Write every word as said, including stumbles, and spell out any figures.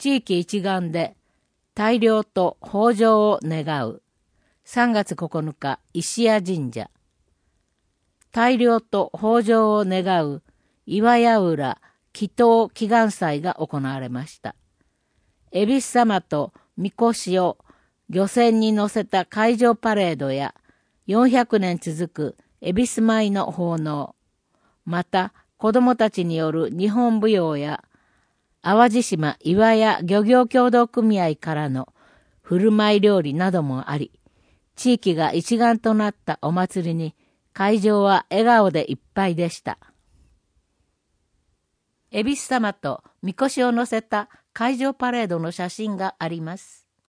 地域一丸で大漁と豊穣を願う。さんがつここのか、石屋神社。大漁と豊穣を願う岩屋浦祈祷祈願祭が行われました。恵比寿様と神輿を漁船に乗せた海上パレードやよんひゃくねん続く恵比寿舞の奉納、また子供たちによる日本舞踊や淡路島岩屋漁業協同組合からの振る舞い料理などもあり、地域が一丸となったお祭りに会場は笑顔でいっぱいでした。恵比寿様と神輿を乗せた海上パレードの写真があります。